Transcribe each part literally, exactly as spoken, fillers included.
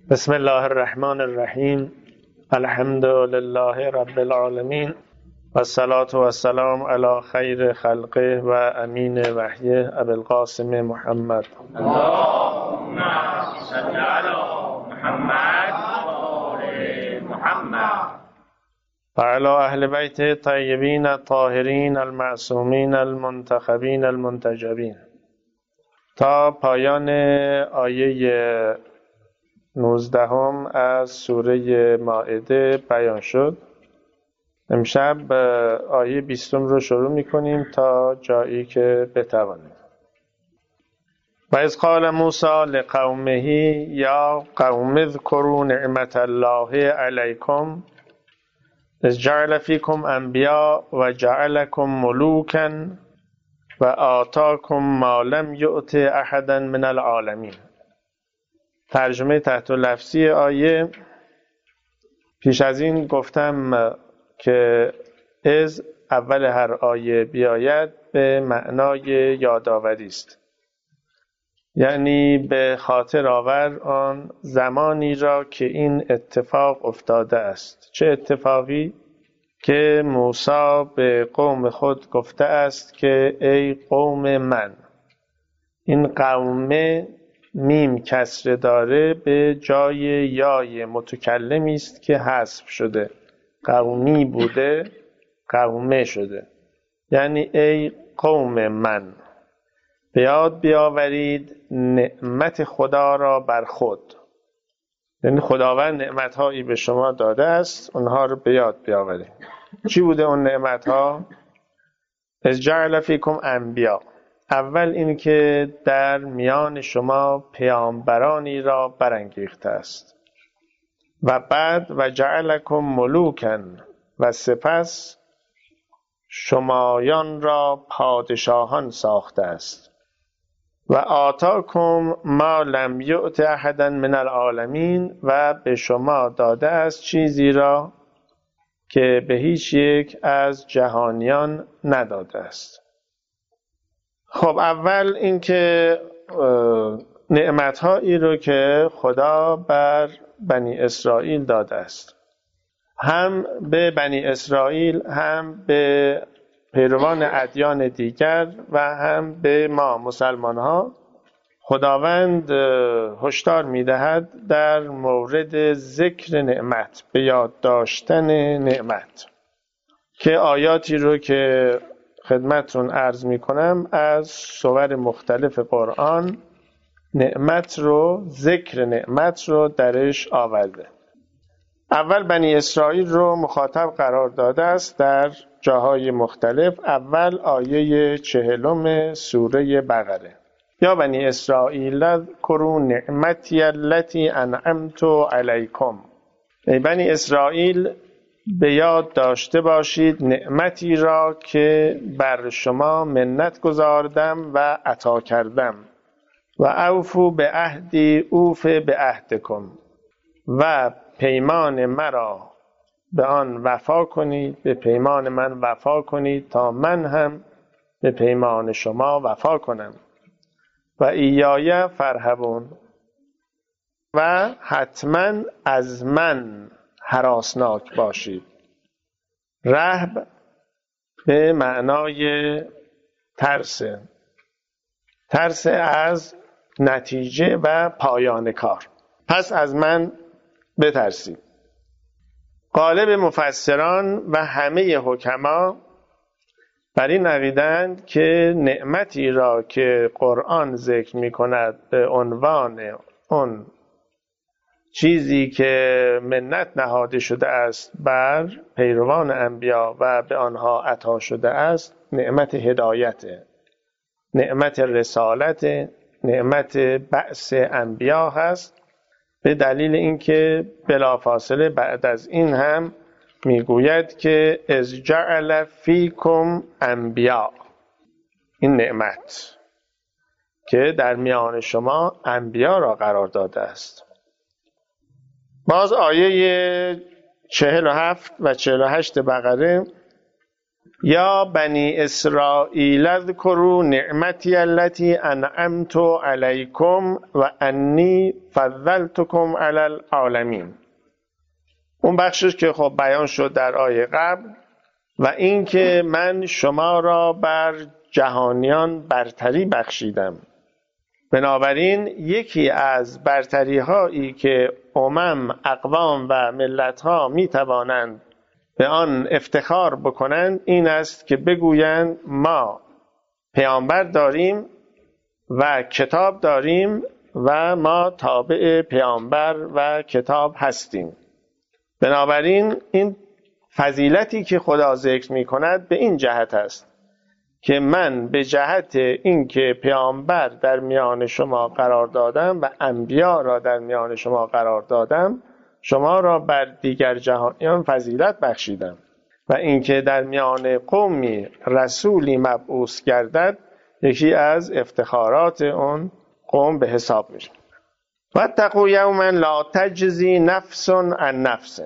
بسم الله الرحمن الرحیم. الحمد لله رب العالمین و الصلاة و السلام علی خیر خلقه و امین وحیه ابوالقاسم محمد. اللهم صل علی محمد و آل محمد و علی اهل بیت طیبین الطاهرین المعصومین المنتخبین المنتجبین. تا پایان آیه نوزدهم از سوره مائده بیان شد. امشب آیه بیستم رو شروع میکنیم تا جایی که بتوانیم. و اذ قال موسی لقومه یا قوم اذکروا نعمت الله علیکم اذ جعل فیکم انبیاء و جعلکم ملوکا و آتاکم ما لم یؤت احدا من العالمین. ترجمه تحت لفظی آیه. پیش از این گفتم که از اول هر آیه بیاید به معنای یادآوری است، یعنی به خاطر آور آن زمانی را که این اتفاق افتاده است. چه اتفاقی؟ که موسی به قوم خود گفته است که ای قوم من. این قومه میم کسره داره به جای یای متکلمی است که حذف شده. قومی بوده قومه شده، یعنی ای قوم من، به یاد بیاورید نعمت خدا را بر خود. یعنی خداوند نعمت‌هایی به شما داده است، اونها رو به یاد بیاورید. چی بوده اون نعمت‌ها؟ اذ جعل فیکم انبیاء. اول این که در میان شما پیامبرانی را برانگیخته است، و بعد و جعلکم ملوکا، و سپس شمایان را پادشاهان ساخته است. و آتاکم ما لم یؤت احدا من العالمین، و به شما داده است چیزی را که به هیچ یک از جهانیان نداده است. خب اول اینکه نعمت‌هایی رو که خدا بر بنی اسرائیل داده است، هم به بنی اسرائیل، هم به پیروان ادیان دیگر و هم به ما مسلمان ها، خداوند هشدار می‌دهد در مورد ذکر نعمت، به یاد داشتن نعمت، که آیاتی رو که خدمتتون عرض میکنم از سور مختلف قرآن نعمت رو، ذکر نعمت رو درش آورده. اول بنی اسرائیل رو مخاطب قرار داده است در جاهای مختلف. اول آیه چهلم سوره بقره: یا بنی اسرائیل اذکروا نعمتی التی انعمت علیکم. ای بنی اسرائیل، به یاد داشته باشید نعمتی را که بر شما منت گذاردم و عطا کردم. و اوفوا بعهدی اوف بعهدکم، و پیمان مرا به آن وفا کنید، به پیمان من وفا کنید تا من هم به پیمان شما وفا کنم. و ایای فارهبون، و حتما از من هراسناک باشید. رهب به معنای ترس، ترس از نتیجه و پایان کار. پس از من بترسید. غالب مفسران و همه حکما بر این عقیده‌اند که نعمتی را که قرآن ذکر می کند به عنوان اون چیزی که منت نهاده شده است بر پیروان انبیا و به آنها عطا شده است، نعمت هدایت، نعمت رسالت، نعمت بعث انبیا هست. به دلیل اینکه بلافاصله بعد از این هم میگوید که اذ جعل فیکم انبیاء، این نعمت که در میان شما انبیا را قرار داده است. باز آیه چهل و هفت و چهل و هشت بقره: یا بنی اسرائیل اذکروا نعمتی التي انعمت علیکم و انی فضلتکم علی العالمین. اون بخشش که خب بیان شد در آیه قبل، و اینکه من شما را بر جهانیان برتری بخشیدم. بنابراین یکی از برتری هایی که امم، اقوام و ملت ها می توانند به آن افتخار بکنند این است که بگویند ما پیامبر داریم و کتاب داریم و ما تابع پیامبر و کتاب هستیم. بنابراین این فضیلتی که خدا ذکر می کند به این جهت است که من به جهت اینکه پیامبر در میان شما قرار دادم و انبیا را در میان شما قرار دادم، شما را بر دیگر جهانیان فضیلت بخشیدم و اینکه در میان قومی رسولی مبعوث گردد یکی از افتخارات اون قوم به حساب میشه. واتقوا یوما لا تجزی نفس عن نفس،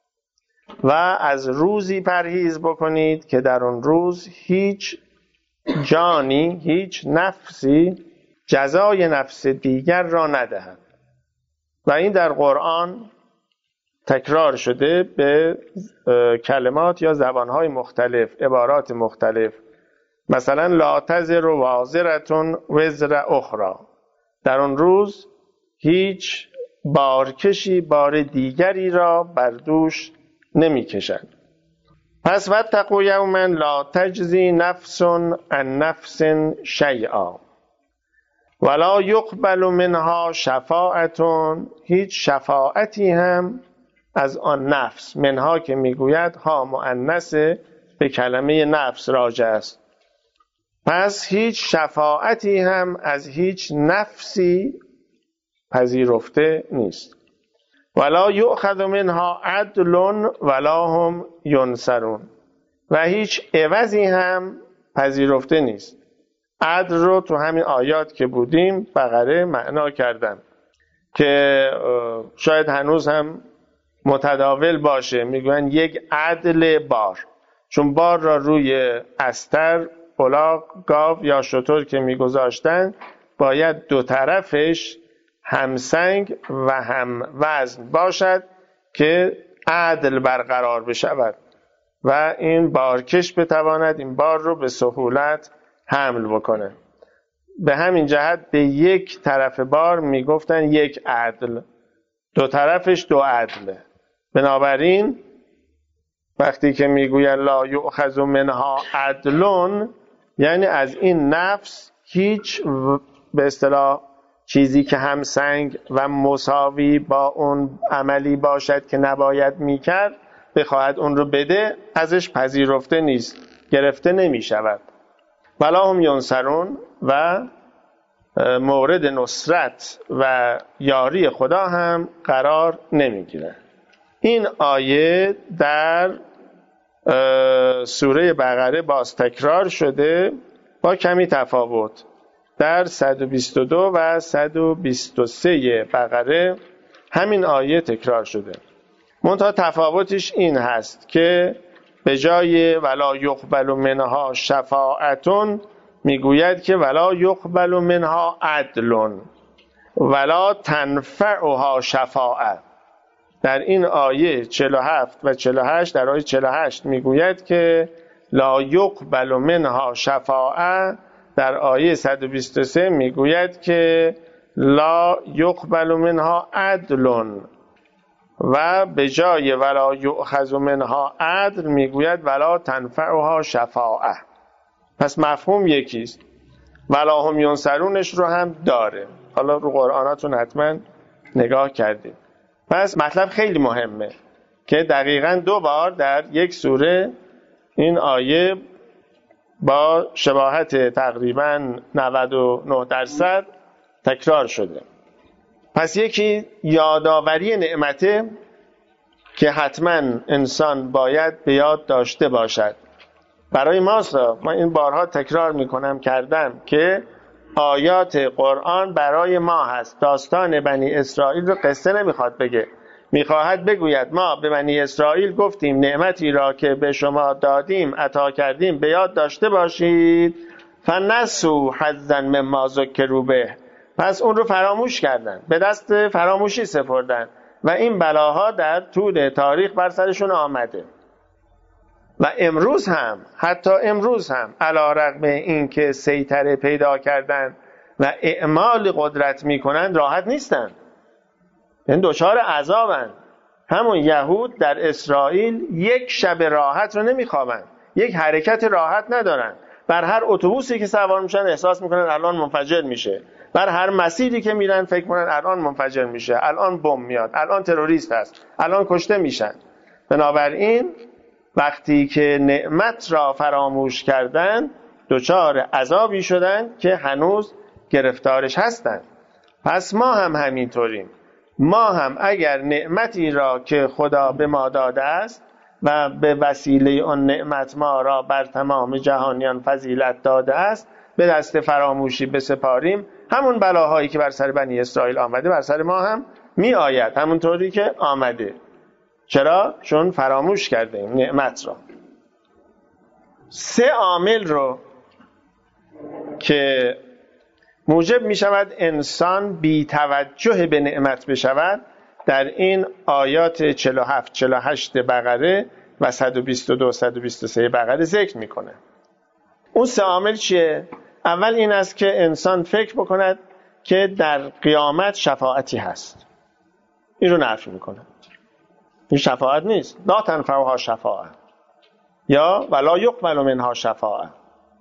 و از روزی پرهیز بکنید که در اون روز هیچ جانی، هیچ نفسی جزای نفس دیگر را ندهد. و این در قرآن تکرار شده به کلمات یا زبانهای مختلف، عبارات مختلف. مثلا لا تزر وازرة وزر اخرى، در اون روز هیچ بارکشی بار دیگری را بر دوش نمی کشد. پس واتقوا یوما لا تجزی نفس عن نفس شیئا ولا یقبل منها شفاعت، هیچ شفاعتی هم از آن نفس، منها که میگوید ها مؤنث به کلمه نفس راجع است، پس هیچ شفاعتی هم از هیچ نفسی پذیرفته نیست. ولا یؤخذ منها عدل ولا هم ینصرون، و هیچ عوضی هم پذیرفته نیست. عدل رو تو همین آیات که بودیم بقره معنا کردم که شاید هنوز هم متداول باشه، میگوین یک عدل بار، چون بار را روی استر، الاغ، گاو یا شتر که میگذاشتن باید دو طرفش همسنگ و هم وزن باشد که عدل برقرار بشود و این بارکش بتواند این بار رو به سهولت حمل بکنه. به همین جهت به یک طرف بار میگفتن یک عدل، دو طرفش دو عدله. بنابراین وقتی که میگوین لا یؤخذ منها عدلون، یعنی از این نفس هیچ به اصطلاح چیزی که همسنگ و مساوی با اون عملی باشد که نباید میکرد بخواهد اون رو بده، ازش پذیرفته نیست، گرفته نمی شود. ولا هم ینصرون، و مورد نصرت و یاری خدا هم قرار نمی گیرد. این آیه در سوره بقره باز تکرار شده با کمی تفاوت. در صد و بیست و دو و صد و بیست و سه بقره همین آیه تکرار شده، منتها تفاوتش این هست که به جای ولا یقبل منها شفاعتون میگوید که ولا یقبل منها عدلون ولا تنفعها شفاعه. در این آیه چهل و هفت و چهل و هشت، در آیه چهل و هشت میگوید که لا یقبل منها شفاعه، در آیه صد و بیست و سه میگوید که لا یقبل منها عدلون، و به جای ولا یؤخذ منها عدل میگوید ولا تنفعها شفاعه. پس مفهوم یکیست. ولا هم ینصرونش رو هم داره، حالا رو قرآناتون حتما نگاه کردید. پس مطلب خیلی مهمه که دقیقاً دو بار در یک سوره این آیه با شباهت تقریباً نود و نه درصد تکرار شده. پس یکی یادآوری نعمته که حتما انسان باید به یاد داشته باشد. برای ماست، من این بارها تکرار میکنم کردم که آیات قرآن برای ما هست. داستان بنی اسرائیل رو قصه نمیخواد بگه، میخواهد بگوید ما به بنی اسرائیل گفتیم نعمتی را که به شما دادیم عطا کردیم به یاد داشته باشید، فنسوا حظا مما ذکروا به، پس اون رو فراموش کردن، به دست فراموشی سپردن و این بلاها در طول تاریخ بر سرشون آمده. و امروز هم، حتی امروز هم علی رغم این که سیطره پیدا کردن و اعمال قدرت میکنن راحت نیستن، این دچار عذابن. همون یهود در اسرائیل یک شب راحت رو نمیخوابن، یک حرکت راحت ندارن. بر هر اتوبوسی که سوار میشن احساس میکنن الان منفجر میشه، بر هر مسیری که میرن فکر میکنن الان منفجر میشه، الان بمب میاد، الان تروریست هست، الان کشته میشن. بنابراین وقتی که نعمت را فراموش کردن دچار عذابی شدن که هنوز گرفتارش هستن. پس ما هم همینطوریم. ما هم اگر نعمتی را که خدا به ما داده است و به وسیله اون نعمت ما را بر تمام جهانیان فضیلت داده است به دست فراموشی بسپاریم، همون بلاهایی که بر سر بنی اسرائیل آمده بر سر ما هم می آید، همونطوری که آمده. چرا؟ چون فراموش کردیم نعمت را. سه عامل رو که موجب می شود انسان بی توجه به نعمت بشود در این آیات چهل و هفت چهل و هشت بقره و صد و بیست و دو صد و بیست و سه بقره ذکر می کنه. اون سه عامل چیه؟ اول این است که انسان فکر بکند که در قیامت شفاعتی هست. این رو نفی می کنه. این شفاعت نیست. لا تنفعها شفاعت یا ولا یقبل منها شفاعت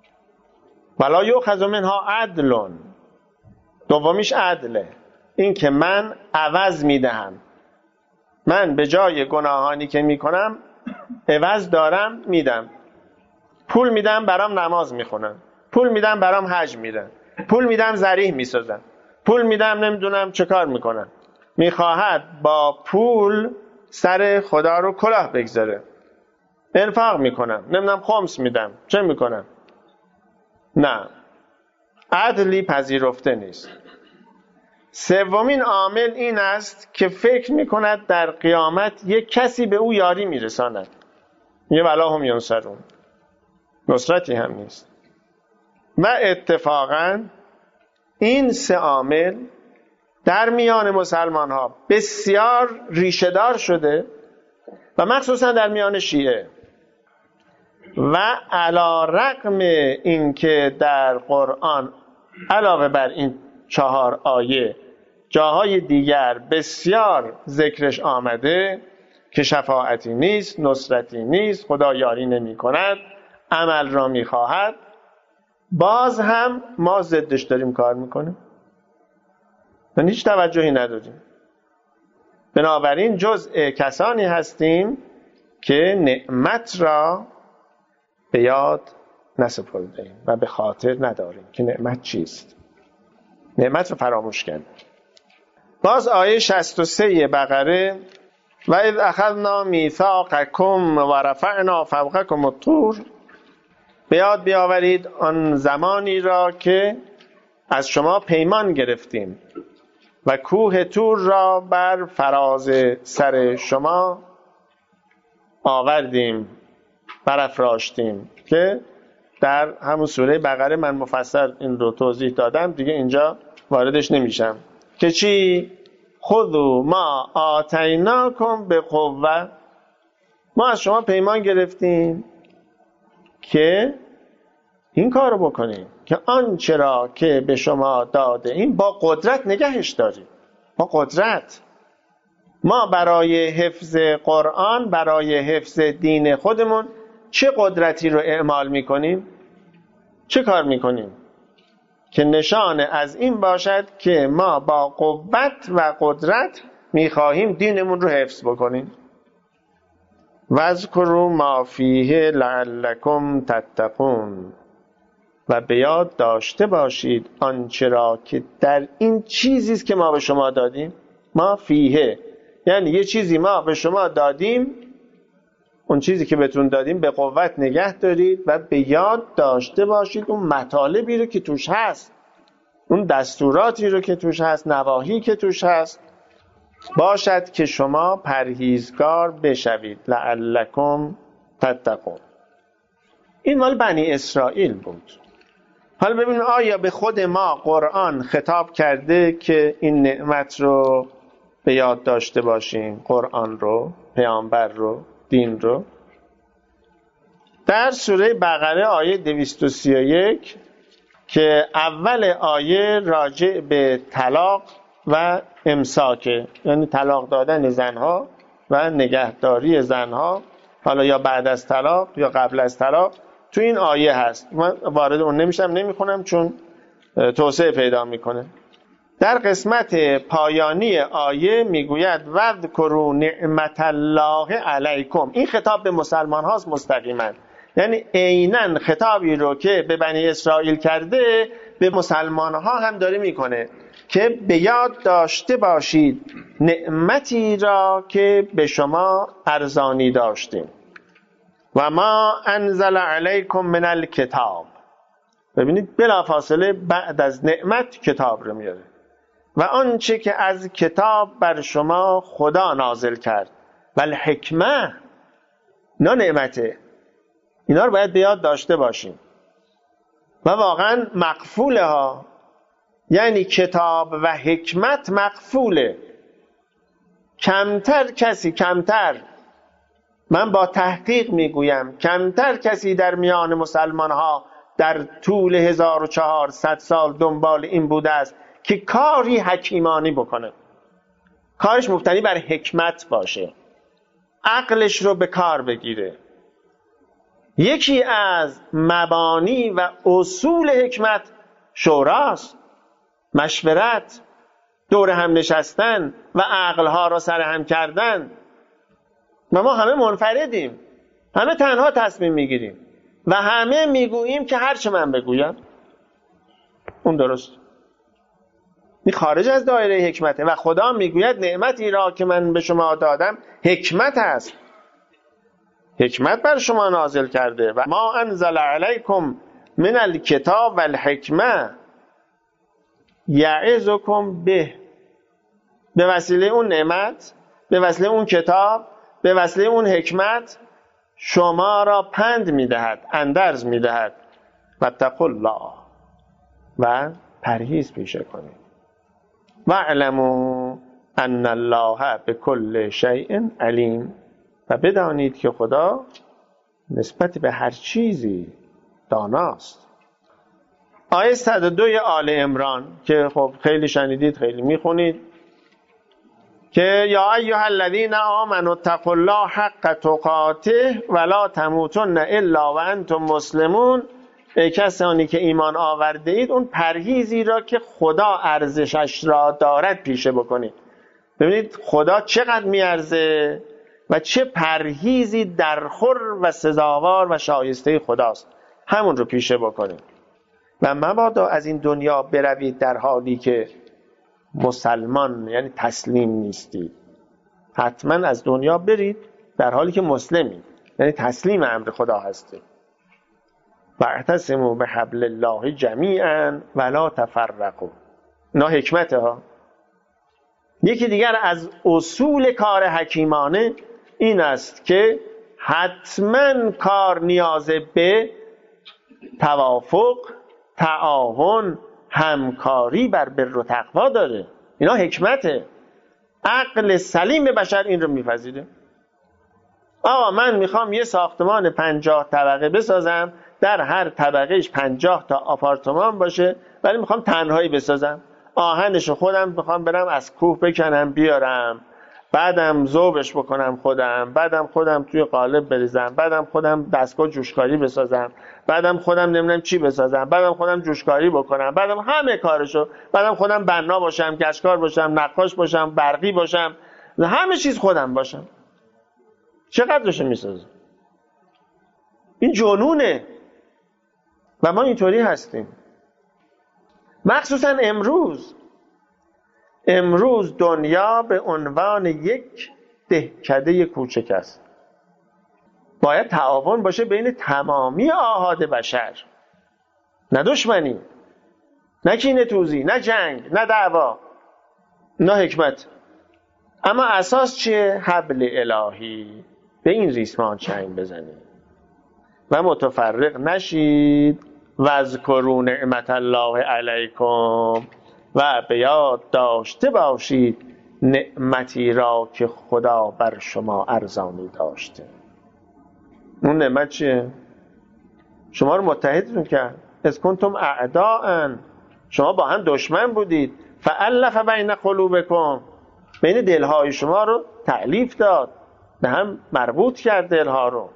ولا یؤخذ منها عدل. دومیش عدله، این که من عوض میدهم، من به جای گناهانی که میکنم عوض دارم میدم. پول میدم برام نماز میخونم، پول میدم برام حج میرم، پول میدم ذریح میسازم، پول میدم نمیدونم چه کار میکنم. میخواهد با پول سر خدا رو کلاه بگذاره. انفاق میکنم، نمیدونم خمس میدم، چه میکنم؟ نه، عدلی پذیرفته نیست. سومین عامل این است که فکر میکند در قیامت یک کسی به او یاری میرساند. یه ولا هم ینصرون، نصرتی هم نیست. و اتفاقا این سه عامل در میان مسلمان ها بسیار ریشه‌دار شده و مخصوصا در میان شیعه. و علی رغم اینکه در قرآن علاوه بر این چهار آیه جاهای دیگر بسیار ذکرش آمده که شفاعتی نیست، نصرتی نیست، خدا یاری نمی کند، عمل را می خواهد، باز هم ما ضدش داریم کار میکنیم و هیچ توجهی نداریم. بنابراین جزء کسانی هستیم که نعمت را به یاد نسپردیم و به خاطر نداریم که نعمت چیست. نعمت رو فراموش کردیم. باز آیه شصت و سه بقره و اذ اخذنا میثاقکم و رفعنا فوقکم الطور، به یاد بیاورید آن زمانی را که از شما پیمان گرفتیم و کوه طور را بر فراز سر شما آوردیم، برافراشتیم، که در همون سوره بقره من مفصل این رو توضیح دادم، دیگه اینجا واردش نمیشم. که چی؟ خذوا ما آتیناکم بقوة، ما از شما پیمان گرفتیم که این کار رو بکنیم که آنچه را که به شما داده این با قدرت نگهش داریم. با قدرت ما برای حفظ قرآن، برای حفظ دین خودمون چه قدرتی رو اعمال میکنیم؟ چه کار میکنیم؟ که نشانه از این باشد که ما با قوت و قدرت میخواهیم دینمون رو حفظ بکنیم. واذکروا ما فیه لعلکم تتقون، و به یاد داشته باشید آنچه را که در این چیزیست که ما به شما دادیم. ما فیه یعنی یه چیزی ما به شما دادیم، اون چیزی که بهتون دادیم به قوت نگه دارید و به یاد داشته باشید اون مطالبی رو که توش هست، اون دستوراتی رو که توش هست، نواهی که توش هست. باشد که شما پرهیزگار بشوید لعلکم تتقون. این مال بنی اسرائیل بود. حالا ببینیم آیا به خود ما قرآن خطاب کرده که این نعمت رو به یاد داشته باشیم، قرآن رو، پیامبر رو، دین رو؟ در سوره بقره آیه دویست و سی و یک که اول آیه راجع به طلاق و امساکه، یعنی طلاق دادن زنها و نگهداری زنها، حالا یا بعد از طلاق یا قبل از طلاق، تو این آیه هست. من وارد اون نمیشم، نمیخونم چون توسعه پیدا میکنه. در قسمت پایانی آیه میگوید وذکروا نعمت الله علیکم. این خطاب به مسلمان هاست مستقیما، یعنی عیناً خطابی رو که به بنی اسرائیل کرده به مسلمان ها هم داره میکنه که به یاد داشته باشید نعمتی را که به شما ارزانی داشتیم. و ما انزل علیکم من الکتاب. ببینید بلافاصله بعد از نعمت کتاب رو میاره. و آنچه که از کتاب بر شما خدا نازل کرد و الحکمه، نه نعمته، اینا رو باید به یاد داشته باشیم و واقعا مقفوله ها. یعنی کتاب و حکمت مقفوله. کمتر کسی کمتر من با تحقیق میگویم کمتر کسی در میان مسلمان ها در طول هزار و چهارصد سال دنبال این بوده است که کاری حکیمانی بکنه، کارش مبتنی بر حکمت باشه، عقلش رو به کار بگیره. یکی از مبانی و اصول حکمت شوراست، مشورت، دور هم نشستن و عقلها را سر هم کردن. و ما همه منفردیم، همه تنها تصمیم میگیریم و همه میگوییم که هر چه من بگویم اون درست. این خارج از دایره حکمته و خدا میگوید نعمتی را که من به شما دادم حکمت است، حکمت بر شما نازل کرده. و ما انزل علیکم من الکتاب و الحکمه یعظکم به. به وسیله اون نعمت، به وسیله اون کتاب، به وسیله اون حکمت شما را پند میدهد، اندرز میدهد. واتقوا الله، و پرهیز پیشه کنید. واعلموا ان الله بكل شیء علیم، و بدانید که خدا نسبت به هر چیزی داناست. آیه صد و دو آل عمران که خب خیلی شنیدید، خیلی میخونید، که یا ایها الذین آمنوا اتقوا الله حق تقاته ولا تموتن الا وانتم مسلمون. ای کسانی که ایمان آورده اید اون پرهیزی را که خدا ارزشش را دارد پیشه بکنید. ببینید خدا چقدر میارزه و چه پرهیزی درخور و سزاوار و شایسته خداست، همون رو پیشه بکنید. و مبادا از این دنیا بروید در حالی که مسلمان، یعنی تسلیم نیستید. حتما از دنیا برید در حالی که مسلمید، یعنی تسلیم امر خدا هستید. واعتصموا بحبل الله جمیعا ولا تفرقوا. اینا حکمته ها. یکی دیگر از اصول کار حکیمانه این است که حتما کار نیاز به توافق، تعاون، همکاری بر بر و تقوا داره. اینا حکمته. عقل سلیم بشر این رو میپذیره. آقا من میخوام یه ساختمان پنجاه طبقه بسازم، در هر طبقهش پنجاه تا آپارتمان باشه، ولی میخوام تنهایی بسازم. آهنشو خودم میخوام برم از کوه بکنم بیارم، بعدم ذوبش بکنم خودم، بعدم خودم توی قالب بریزم، بعدم خودم دستگاه جوشکاری بسازم، بعدم خودم نمیدونم چی بسازم، بعدم خودم جوشکاری بکنم، بعدم همه کارشو، بعدم خودم بنا باشم، گچکار باشم، نقاش باشم، برقی باشم، همه چیز خودم باشم. چقدرشو میسازم؟ این جنونه. و ما اینطوری هستیم، مخصوصا امروز. امروز دنیا به عنوان یک دهکده کوچک است. باید تعاون باشه بین تمامی آحاد بشر، نه دشمنی، نه کینه توزی، نه جنگ، نه دعوا. نه حکمت. اما اساس چیه؟ حبل الهی. به این ریسمان چنگ بزنید و متفرق نشید. و اذکروا نعمت الله علیکم، و به یاد داشته باشید نعمتی را که خدا بر شما ارزانی داشته. اون نعمت چیه؟ شما رو متحدتون کرد. اذ کنتم اعداء، شما با هم دشمن بودید. فالف بین قلوبکم، بین دلهای شما رو تألیف داد، به هم مربوط کرد دلها رو.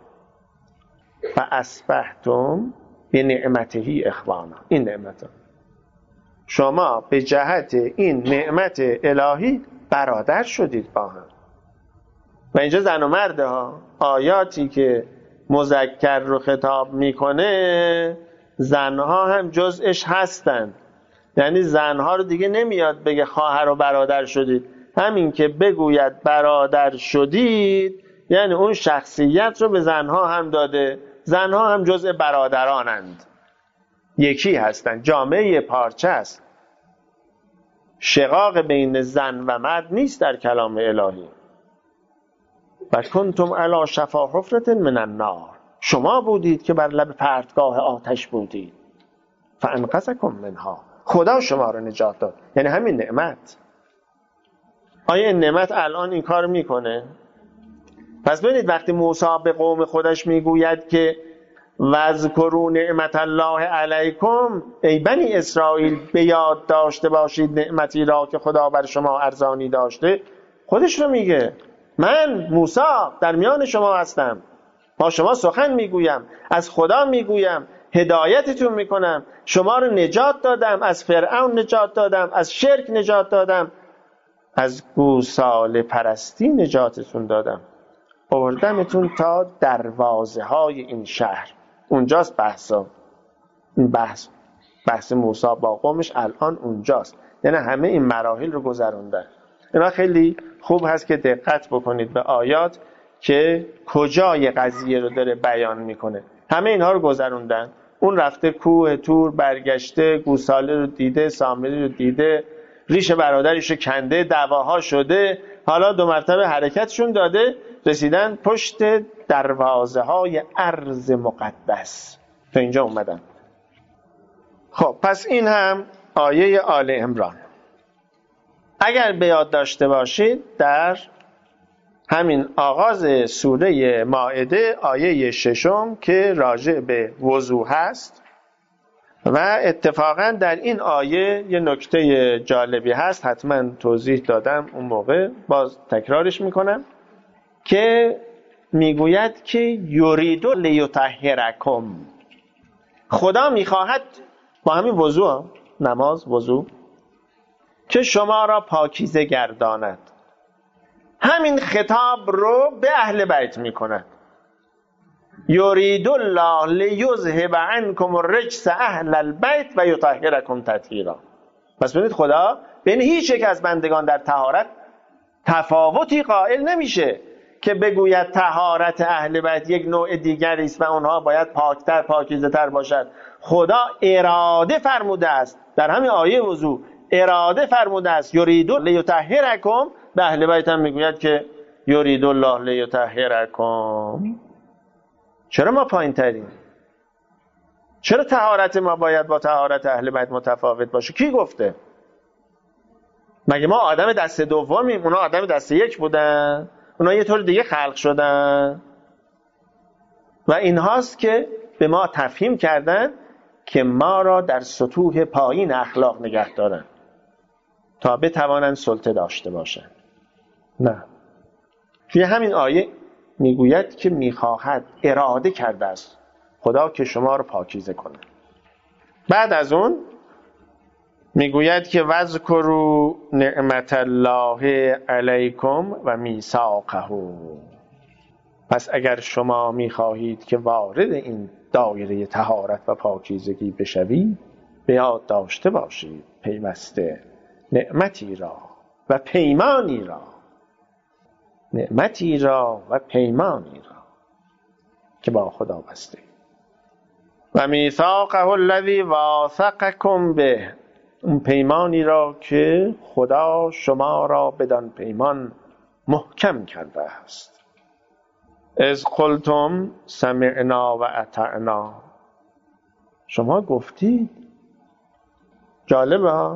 فاصبحتم بنعمته اخوانا، این نعمت شما به جهت این نعمت الهی برادر شدید با هم. و اینجا زن و مرده ها، آیاتی که مذکر رو خطاب میکنه زنها هم جزءش هستند. یعنی زنها رو دیگه نمیاد بگه خواهر و برادر شدید، همین که بگوید برادر شدید یعنی اون شخصیت رو به زنها هم داده. زنها هم جزء برادرانند، یکی هستند، جامعه پارچه است. شقاق بین زن و مرد نیست در کلام الهی. و کنتم علی شفا حفرة من النار، شما بودید که بر لب پرتگاه آتش بودید. فانقذکم منها، خدا شما رو نجات داد. یعنی همین نعمت. آیا این نعمت الان این کار میکنه؟ پس ببینید وقتی موسی به قوم خودش میگوید که واذکروا نعمت الله علیکم، ای بنی اسرائیل به یاد داشته باشید نعمتی را که خدا بر شما ارزانی داشته، خودش رو میگه. من موسی در میان شما هستم، با شما سخن میگویم، از خدا میگویم، هدایتتون میکنم، شما رو نجات دادم، از فرعون نجات دادم، از شرک نجات دادم، از گوساله پرستی نجاتتون دادم، آوردمتون تا دروازه های این شهر. اونجاست بحثا، این بحث بحث موسی با قومش الان اونجاست. یعنی همه این مراحل رو گذروندن. اینا خیلی خوب هست که دقت بکنید به آیات که کجای قضیه رو داره بیان میکنه. همه اینها رو گذروندن. اون رفته کوه تور، برگشته، گوساله رو دیده، سامری رو دیده، ریش برادرش رو کنده، دعواها شده، حالا دو مرتبه حرکتشون داده، رسیدن پشت دروازه های ارض مقدس. تا اینجا اومدن. خب پس این هم آیه آل عمران. اگر به یاد داشته باشید در همین آغاز سوره مائده آیه ششم که راجع به وضو هست و اتفاقا در این آیه یه نکته جالبی هست، حتما توضیح دادم اون موقع، باز تکرارش میکنم، که میگوید که یرید لیطهرکم، خدا میخواهد با همین وضو، نماز وضو، که شما را پاکیزه گرداند. همین خطاب رو به اهل بیت میکند. یرید الله لیذهب عنکم الرجس اهل البیت و یطهرکم تطهیرا. پس ببینید خدا بین هیچ یک از بندگان در طهارت تفاوتی قائل نمیشه که بگوید طهارت اهل بیت یک نوع دیگری است و اونها باید پاکتر پاکیزه تر باشد. خدا اراده فرموده است در همین آیه وضو، اراده فرموده است یرید لیطهرکم، به اهل بیت هم میگوید که یرید الله لیطهرکم. چرا ما پایین تریم؟ چرا طهارت ما باید با طهارت اهل بیت متفاوت باشه؟ کی گفته؟ مگه ما آدم دست دومیم؟ اونا آدم دست یک بودن، اونا یه طور دیگه خلق شدن. و این هاست که به ما تفهیم کردن که ما را در سطوح پایین اخلاق نگه دارن تا بتوانند سلطه داشته باشن. نه، توی همین آیه میگوید که میخواهد، اراده کرده است خدا که شما رو پاکیزه کنه. بعد از اون میگوید که واذکروا نعمت الله علیکم و میثاقه. پس اگر شما میخواهید که وارد این دایره طهارت و پاکیزگی بشوید، به یاد داشته باشید پیوسته نعمتی را و پیمانی را، نعمتی را و پیمانی را که با خدا بسته. و میثاقه الذی واثقکم به، اون پیمانی را که خدا شما را بدان پیمان محکم کرده است. از قلتم سمعنا و اطعنا، شما گفتید. جالبه ها،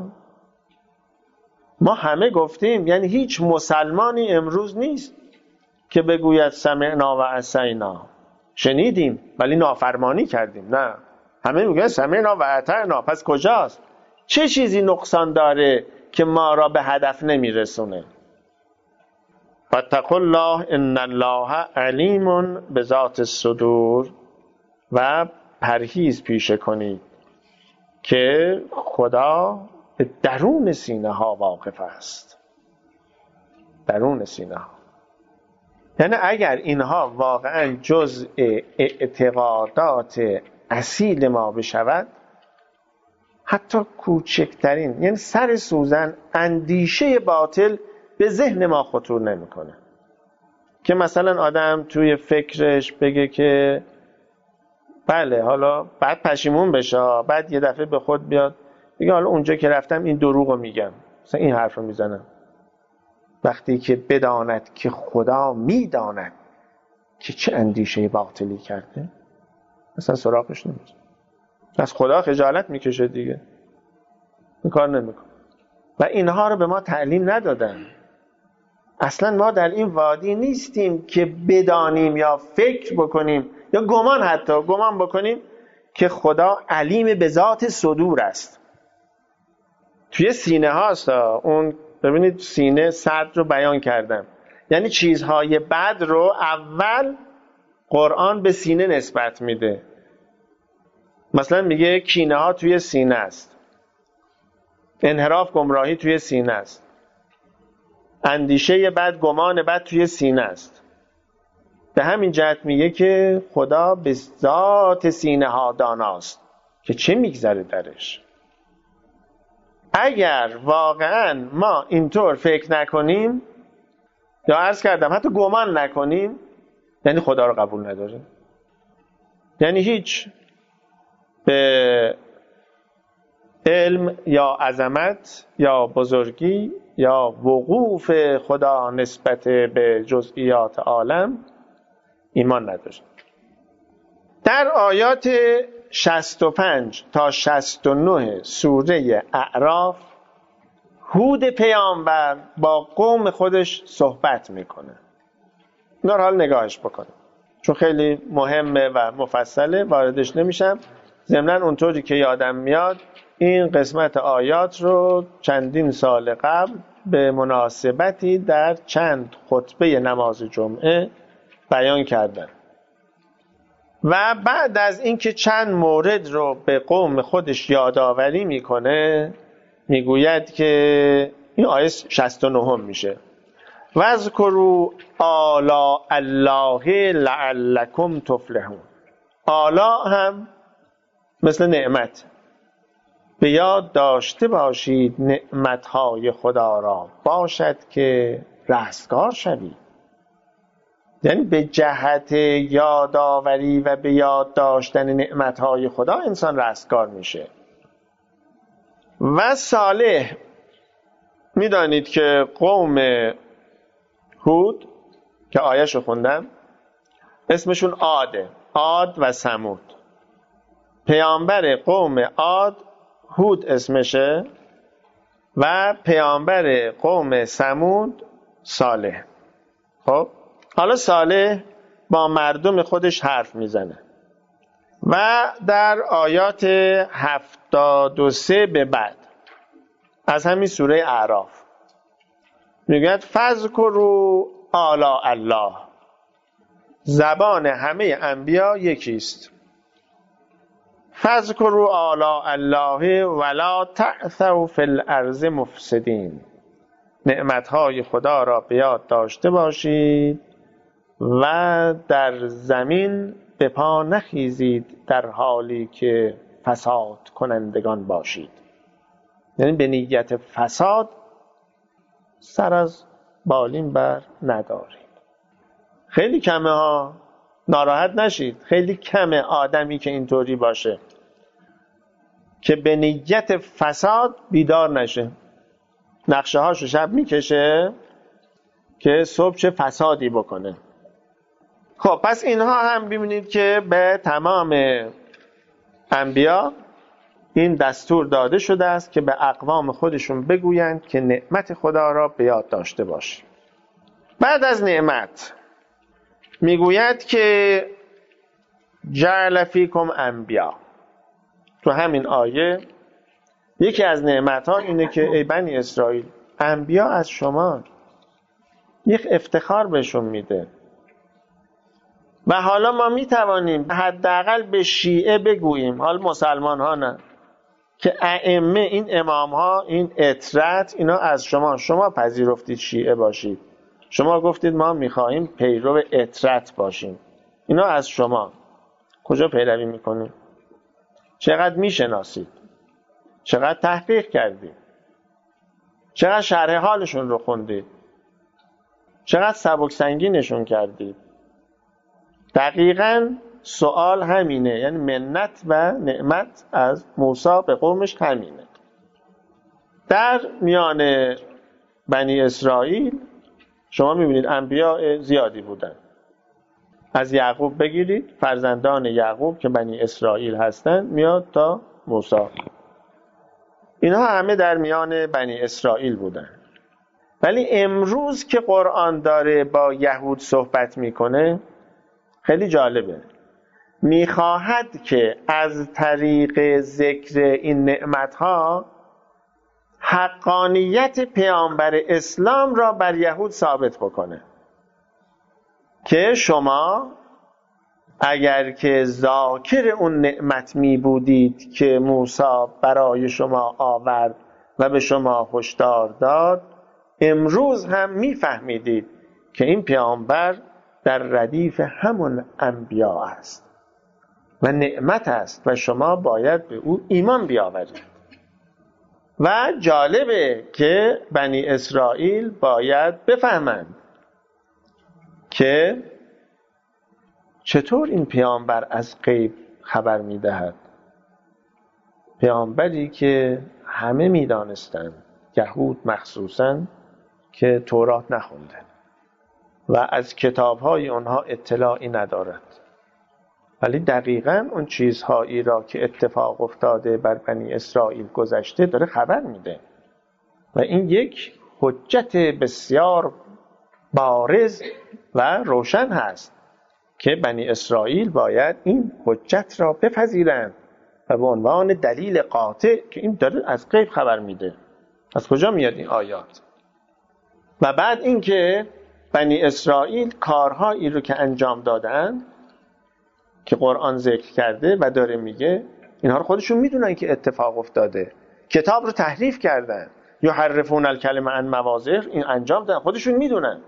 ما همه گفتیم. یعنی هیچ مسلمانی امروز نیست که بگوید سمعنا و عصینا، شنیدیم ولی نافرمانی کردیم. نه، همه میگن سمعنا و اطعنا. پس کجاست؟ چه چیزی نقصان داره که ما را به هدف نمیرسونه؟ فاتقوا الله ان الله علیم بذات الصدور، و پرهیز پیشه کنید که خدا به درون سینه ها واقف است. درون سینه ها، یعنی اگر اینها واقعا جزء اعتقادات اصیل ما بشود، حتی کوچکترین، یعنی سر سوزن اندیشه باطل به ذهن ما خطور نمیکنه. که مثلا آدم توی فکرش بگه که بله حالا بعد پشیمون بشه، بعد یه دفعه به خود بیاد بگه حالا اونجا که رفتم این دروغو میگم، مثلا این حرف رو میزنم. وقتی که بداند که خدا میداند که چه اندیشه باطلی کرده، مثلا سراغش نمیشه. از خدا خجالت میکشه دیگه، این کار نمیکنه. و اینها رو به ما تعلیم ندادن. اصلا ما در این وادی نیستیم که بدانیم یا فکر بکنیم یا گمان حتی گمان بکنیم که خدا علیم به ذات صدور است. توی سینه هاست. اون ببینید سینه صدر رو بیان کردم، یعنی چیزهای بد رو اول قرآن به سینه نسبت میده. مثلا میگه کینه ها توی سینه است، انحراف گمراهی توی سینه است، اندیشه بد گمان بد توی سینه است. به همین جهت میگه که خدا به ذات سینه ها داناست که چه میگذره درش. اگر واقعا ما اینطور فکر نکنیم یا عرض کردم حتی گمان نکنیم، یعنی خدا رو قبول نداریم. یعنی هیچ به علم یا عظمت یا بزرگی یا وقوف خدا نسبت به جزئیات عالم ایمان نداریم. در آیات شصت و پنج تا شصت و نه سوره اعراف، هود پیامبر با قوم خودش صحبت میکنه. اینا رو حال نگاهش بکنه چون خیلی مهمه و مفصله، واردش نمیشم. ضمناً اونطوری که یادم میاد این قسمت آیات رو چندین سال قبل به مناسبتی در چند خطبه نماز جمعه بیان کردن. و بعد از اینکه چند مورد رو به قوم خودش یادآوری میکنه، میگوید که این آیه شصت و نه میشه: واذکروا آلاء الله لعلکم تفلحون. آلاء هم مثل نعمت، به یاد داشته باشید نعمتهای خدا را باشد که رستگار شوید. یعنی به جهت یادآوری و به یاد داشتن نعمتهای خدا انسان رستگار میشه. و صالح، میدانید که قوم هود که آیه‌شو خوندم اسمشون عاده، عاد و ثمود. پیامبر قوم عاد هود اسمشه و پیامبر قوم ثمود صالح. خب حالا صالح با مردم خودش حرف میزنه و در آیات هفتاد و سه به بعد از همین سوره اعراف میگوید فاذکروا آلاء الله. زبان همه انبیا یکیست. فاذکروا آلاء الله ولا تعثوا فی الارض مفسدین. نعمتهای خدا را به یاد داشته باشید و در زمین به پا نخیزید در حالی که فساد کنندگان باشید. یعنی به نیت فساد سر از بالین بر ندارید. خیلی کمه ها، ناراحت نشید، خیلی کمه آدمی که اینطوری باشه که به نیت فساد بیدار نشه، نقشه هاشو شب میکشه که صبح چه فسادی بکنه. خب پس اینها هم ببینید که به تمام انبیا این دستور داده شده است که به اقوام خودشون بگویند که نعمت خدا را به یاد داشته باش. بعد از نعمت میگوید که جعل فیکم انبیا. تو همین آیه یکی از نعمت‌ها اینه که ای بنی اسرائیل، انبیا از شما، یک افتخار بهشون میده. و حالا ما میتوانیم حداقل به شیعه بگوییم، حال مسلمان ها نه، که ائمه، این امام ها، این اطرت، اینا از شما، شما پذیرفتید شیعه باشید، شما گفتید ما میخواهیم پیرو اطرت باشیم، اینا از شما. کجا پیروی میکنید؟ چقدر میشناسید؟ چقدر تحقیق کردید؟ چقدر شرح حالشون رو خوندید؟ چقدر سبک سنگینشون کردید؟ دقیقاً سوال همینه، یعنی منت و نعمت از موسی به قومش همینه. در میان بنی اسرائیل شما میبینید انبیاء زیادی بودن. از یعقوب بگیرید، فرزندان یعقوب که بنی اسرائیل هستن میاد تا موسی، اینها همه در میان بنی اسرائیل بودن. ولی امروز که قرآن داره با یهود صحبت میکنه خیلی جالبه. میخواهد که از طریق ذکر این نعمتها حقانیت پیامبر اسلام را بر یهود ثابت بکنه که شما اگر که ذاکر اون نعمت می بودید که موسی برای شما آورد و به شما هشدار داد، امروز هم میفهمیدید که این پیامبر در ردیف همون انبیا است و نعمت است و شما باید به او ایمان بیاورید. و جالبه که بنی اسرائیل باید بفهمند که چطور این پیامبر از غیب خبر میدهد. پیامبری که همه میدانستند، یهود مخصوصاً، که تورات نخونده و از کتاب‌های آنها اطلاعی ندارد، ولی دقیقاً اون چیزهایی را که اتفاق افتاده بر بنی اسرائیل گذشته داره خبر میده. و این یک حجت بسیار بارز و روشن هست که بنی اسرائیل باید این حجت را بپذیرند و به عنوان دلیل قاطع که این داره از غیب خبر میده. از کجا میاد این آیات؟ و بعد اینکه بنی اسرائیل کارهایی رو که انجام دادن که قرآن ذکر کرده و داره میگه، اینها رو خودشون میدونن که اتفاق افتاده. کتاب رو تحریف کردن، یحرفون الکلمه عن مواضعه، این انجام دادن، خودشون میدونن.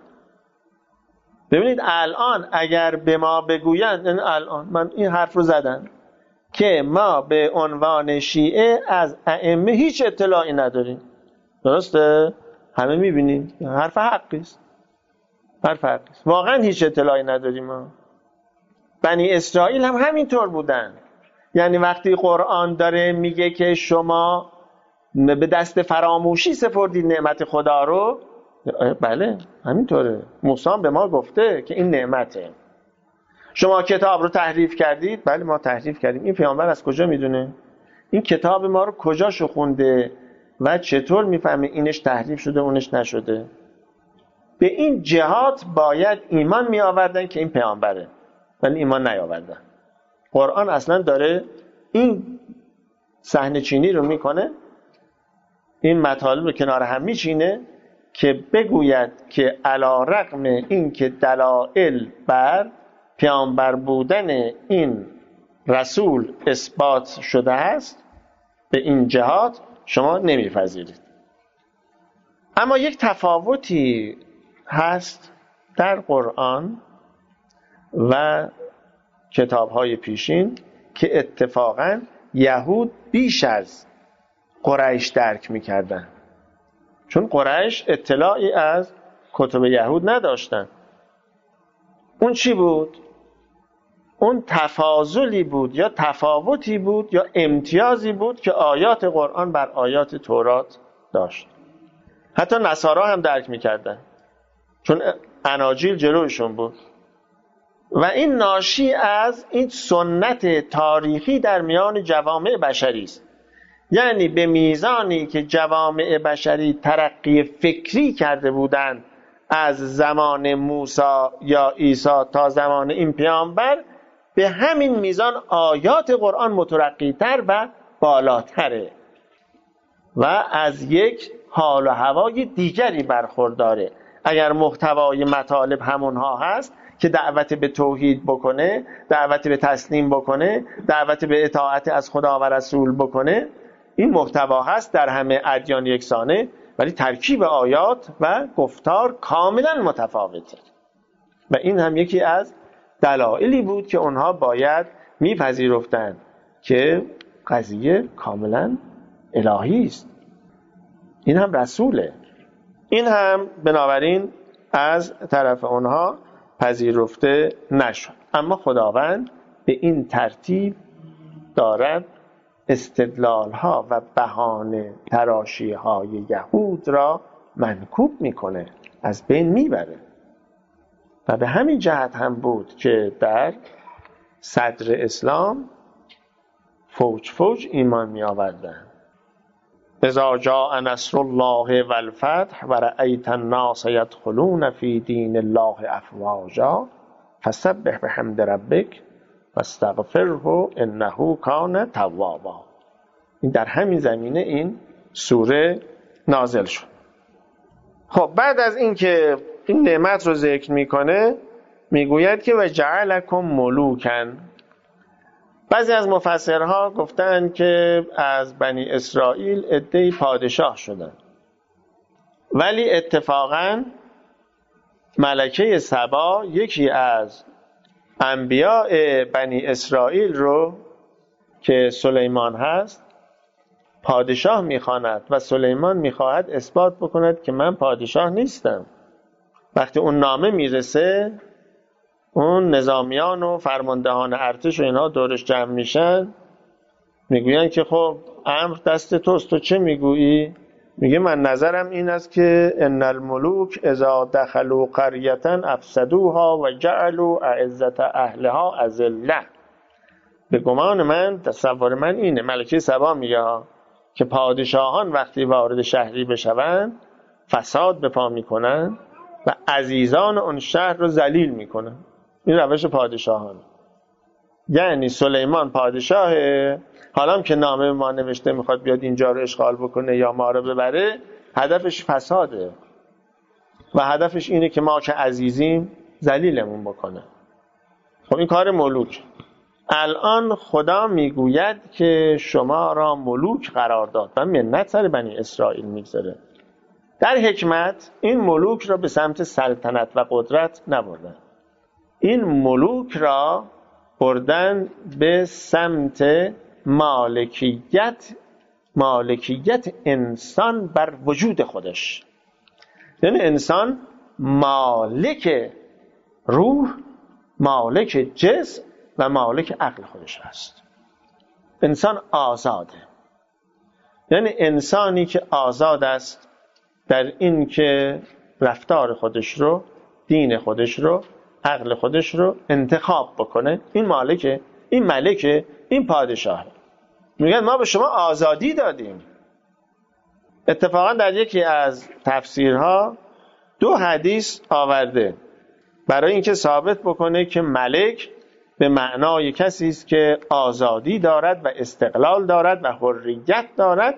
ببینید الان اگر به ما بگویند، این الان من این حرف رو زدم که ما به عنوان شیعه از ائمه هیچ اطلاعی نداریم، درسته؟ همه میبینید حرف حقی است، حرف حقی است، واقعا هیچ اطلاعی نداریم ما. بنی اسرائیل هم همینطور بودن. یعنی وقتی قرآن داره میگه که شما به دست فراموشی سپردید نعمت خدا رو، بله همینطوره، موسی به ما گفته که این نعمته. شما کتاب رو تحریف کردید، بله ما تحریف کردیم. این پیامبر از کجا میدونه؟ این کتاب ما رو کجاشو خونده و چطور میفهمه اینش تحریف شده اونش نشده؟ به این جهات باید ایمان میآوردن که این پیامبره، ولی ایمان نیاوردن. قرآن اصلا داره این صحنه چینی رو میکنه، این مطالب رو کنار هم میچینه که بگوید که علی رغم این که دلائل بر پیامبر بودن این رسول اثبات شده است، به این جهات شما نمیپذیرید. اما یک تفاوتی هست در قرآن و کتاب‌های پیشین که اتفاقاً یهود بیش از قریش درک می‌کردن، چون قریش اطلاعی از کتب یهود نداشتن. اون چی بود؟ اون تفاضلی بود یا تفاوتی بود یا امتیازی بود که آیات قرآن بر آیات تورات داشت. حتی نصارا هم درک می‌کردن. چون اناجیل جلوشون بود. و این ناشی از این سنت تاریخی در میان جوامع بشری است. یعنی به میزانی که جوامع بشری ترقی فکری کرده بودند از زمان موسی یا عیسی تا زمان این پیامبر، به همین میزان آیات قرآن مترقی‌تر و بالاتره و از یک حال و هوای دیگری برخورداره. اگر محتوای مطالب همونها هست که دعوت به توحید بکنه، دعوت به تسلیم بکنه، دعوت به اطاعت از خدا و رسول بکنه، این محتوا هست در همه ادیان یکسانه، ولی ترکیب آیات و گفتار کاملا متفاوته. و این هم یکی از دلایلی بود که اونها باید میپذیرفتند که قضیه کاملا الهی است، این هم رسوله. این هم بنابراین از طرف اونها پذیرفته نشد. اما خداوند به این ترتیب دارد استدلال ها و بهانه تراشی های یهود را منکوب میکنه، از بین میبره. و به همین جهت هم بود که در صدر اسلام فوج فوج ایمان می آوردن. اذا جاء نصر الله والفتح ورأیت الناس يدخلون فی دین الله افواجا فسبح بحمد ربک واستغفره انه کان توابا. این در همین زمینه این سوره نازل شد. خب بعد از این که این نعمت رو ذکر میکنه، میگوید که و جعلکم ملوکن. بعضی از مفسرها گفتن که از بنی اسرائیل عده‌ای پادشاه شدن، ولی اتفاقاً ملکه سبا یکی از انبیاء بنی اسرائیل رو که سلیمان هست پادشاه میخواند و سلیمان میخواهد اثبات بکند که من پادشاه نیستم. وقتی اون نامه میرسه، اون نظامیان و فرماندهان ارتش و اینها دورش جمع میشن، میگوین که خب امر دست توست، تو چه میگویی؟ میگه من نظرم این است که ان الملوک اذا دخلوا قریة افسدوها و جعلوا اعزة اهلها اذلة. به گمان من، تصور من اینه، ملکه سبا میگه که پادشاهان وقتی وارد شهری بشوند فساد به پا میکنن و عزیزان اون شهر رو ذلیل میکنن. این روش پادشاهان. یعنی سلیمان پادشاهه، حالا که نامه ما نوشته میخواد بیاد اینجا رو اشغال بکنه یا ما رو ببره، هدفش فساده و هدفش اینه که ما که عزیزیم ذلیلمون بکنه. خب این کار ملوک. الان خدا میگوید که شما را ملوک قرار داد و منت سر بنی اسرائیل میگذاره. در حکمت این ملوک را به سمت سلطنت و قدرت نبردن، این ملوک را بردن به سمت مالکیت، مالکیت انسان بر وجود خودش. یعنی انسان مالک روح، مالک جسم و مالک عقل خودش است. انسان آزاده. یعنی انسانی که آزاد است در این که رفتار خودش رو، دین خودش رو، عقل خودش رو انتخاب بکنه، این مالکه، این ملکه، این پادشاهه. میگن ما به شما آزادی دادیم. اتفاقا در یکی از تفسیرها دو حدیث آورده برای اینکه ثابت بکنه که ملک به معنای کسی است که آزادی دارد و استقلال دارد و حریت دارد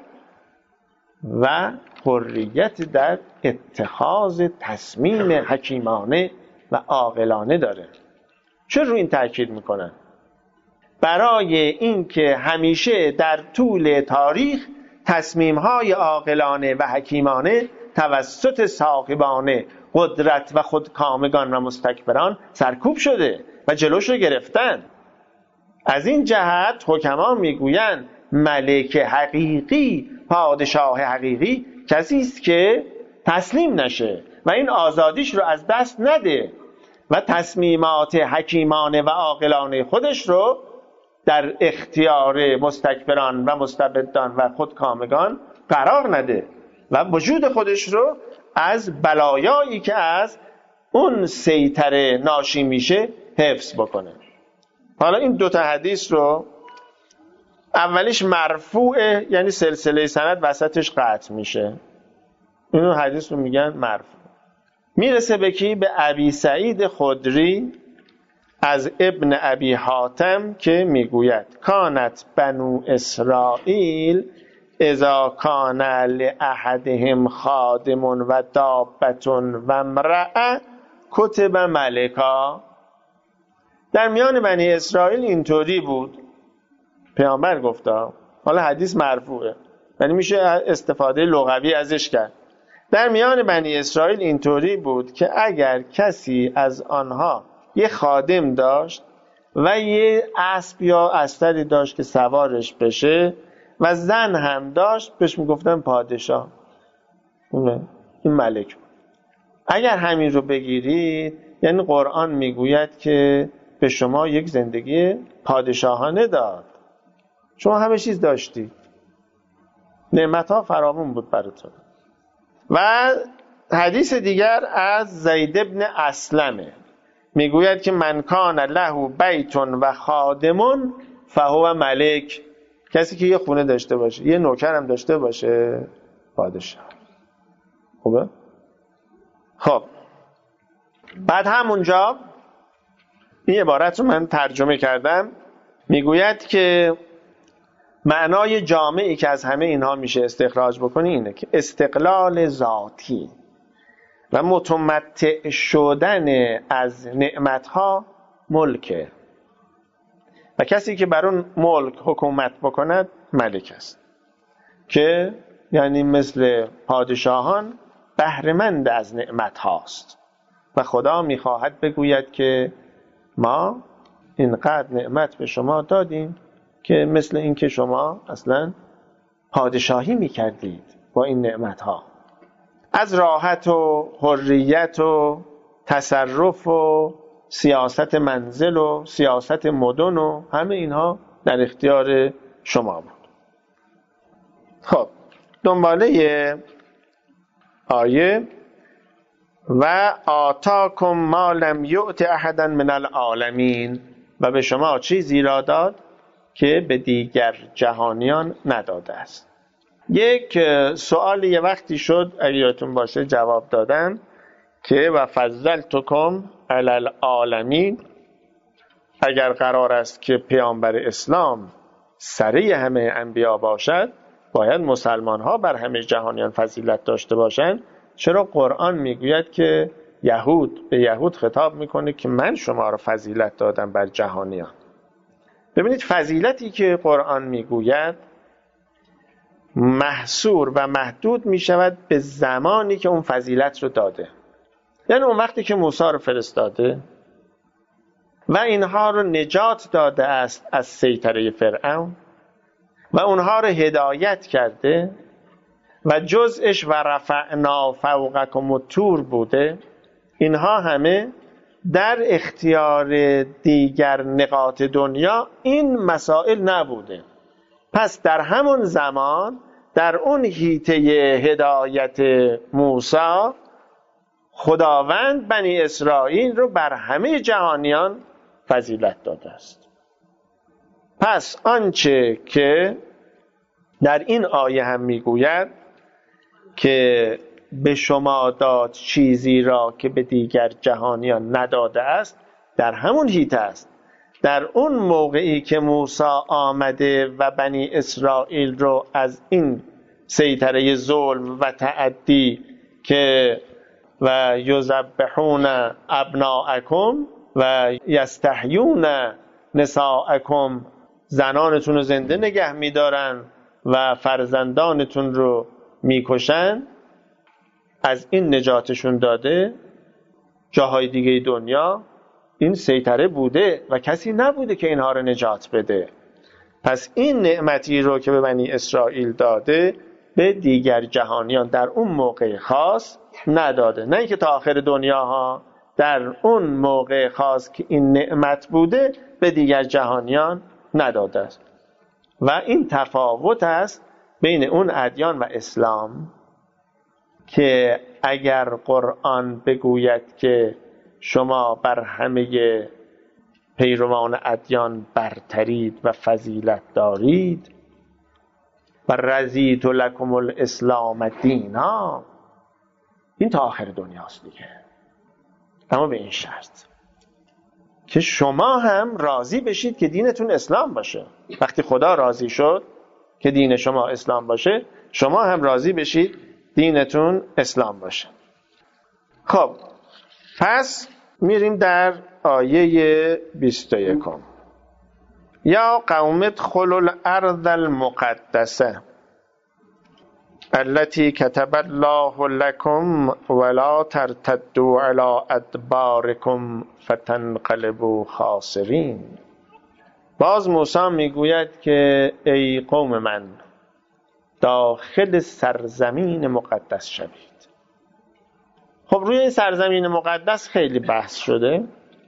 و حریت در اتخاذ تصمیم حکیمانه و عاقلانه داره. چرا رو این تاکید میکنن؟ برای اینکه همیشه در طول تاریخ تصمیم‌های عاقلانه و حکیمانه توسط صاحبان قدرت و خودکامگان و مستکبران سرکوب شده و جلوش رو گرفتن. از این جهت حکما میگویند ملک حقیقی، پادشاه حقیقی کسی است که تسلیم نشه و این آزادیش رو از دست نده و تصمیمات حکیمانه و عاقلانه خودش رو در اختیار مستکبران و مستبدان و خودکامگان قرار نده و وجود خودش رو از بلایایی که از اون سیطره ناشی میشه حفظ بکنه. حالا این دوتا حدیث رو اولیش مرفوعه، یعنی سلسله سند وسطش قطع میشه، اینو حدیث رو میگن مرفوع. میرسه به کی؟ به ابی سعید خدری از ابن ابی حاتم که میگوید کانت بنو اسرائیل اذا کان لاحدهم خادم و دابة و امرأة کتب ملکا. در میان بنی اسرائیل اینطوری بود، پیامبر گفتا، حالا حدیث مرفوعه یعنی میشه استفاده لغوی ازش کرد. در میان بنی اسرائیل اینطوری بود که اگر کسی از آنها یه خادم داشت و یه اسب یا استری داشت که سوارش بشه و زن هم داشت، بهش میگفتن پادشاه، این ملک بود. اگر همین رو بگیرید یعنی قرآن میگوید که به شما یک زندگی پادشاهانه داد، شما همه چیز داشتید، نعمتها فراوان بود براتون. و حدیث دیگر از زید ابن اسلمه، میگوید که من کان له بیت و خادم فهو ملک. کسی که یه خونه داشته باشه، یه نوکر هم داشته باشه، پادشاه. خوبه؟ خب بعد همونجا این عبارت رو من ترجمه کردم، میگوید که معنای جامعی که از همه اینها میشه استخراج بکنی اینه که استقلال ذاتی و متمتع شدن از نعمتها ملکه و کسی که بر اون ملک حکومت بکند ملک است، که یعنی مثل پادشاهان بهره‌مند از نعمت هاست و خدا میخواهد بگوید که ما اینقدر نعمت به شما دادیم که مثل این که شما اصلا پادشاهی میکردید با این نعمت ها. از راحت و حریت و تصرف و سیاست منزل و سیاست مدن و همه اینها در اختیار شما بود. خب دنباله آیه و آتاکم ما لم یؤت احدا من العالمین، و به شما چیزی را داد که به دیگر جهانیان نداده است. یک سوال یه وقتی شد اگه یادتون باشه جواب دادم که و فضلتکم علی العالمین، اگر قرار است که پیامبر اسلام سره همه انبیا باشد باید مسلمان ها بر همه جهانیان فضیلت داشته باشند. چرا قرآن میگوید که یهود به یهود خطاب میکنه که من شما را فضیلت دادم بر جهانیان؟ ببینید فضیلتی که قرآن میگوید محصور و محدود میشود به زمانی که اون فضیلت رو داده، یعنی اون وقتی که موسی رو فرستاده و اینها رو نجات داده است از سیطره فرعون و اونها رو هدایت کرده و جزءش و رفعنا فوقکم الطور بوده. اینها همه در اختیار دیگر نقاط دنیا این مسائل نبوده. پس در همون زمان در اون حیطه هدایت موسی خداوند بنی اسرائیل رو بر همه جهانیان فضیلت داده است. پس آنچه که در این آیه هم میگوید که به شما داد چیزی را که به دیگر جهانیان نداده است، در همون حیطه است. در اون موقعی که موسی آمده و بنی اسرائیل رو از این سیطره ظلم و تعدی که و یذبحون ابناءکم و یستحیون نساءکم، زنانتون رو زنده نگه میدارن و فرزندانتون رو میکشن، از این نجاتشون داده. جاهای دیگه دنیا این سیطره بوده و کسی نبوده که اینها رو نجات بده. پس این نعمتی رو که به بنی اسرائیل داده به دیگر جهانیان در اون موقع خاص نداده، نه اینکه تا آخر دنیا ها، در اون موقع خاص که این نعمت بوده به دیگر جهانیان نداده است. و این تفاوت است بین اون ادیان و اسلام که اگر قرآن بگوید که شما بر همه پیروان ادیان برترید و فضیلت دارید و رضیت لکم الاسلام دینا، این تا آخر دنیاست دیگه، اما به این شرط که شما هم راضی بشید که دینتون اسلام باشه. وقتی خدا راضی شد که دین شما اسلام باشه، شما هم راضی بشید دینتون اسلام باشه. خب پس میریم در آیه بیست و یکم. یا قوم ادخلوا الارض المقدسه التي كتب الله لكم ولا ترتدوا على ادباركم فتنقلبوا خاسرین. باز موسی میگوید که ای قوم من، داخل سرزمین مقدس شوید. خب روی این سرزمین مقدس خیلی بحث شده،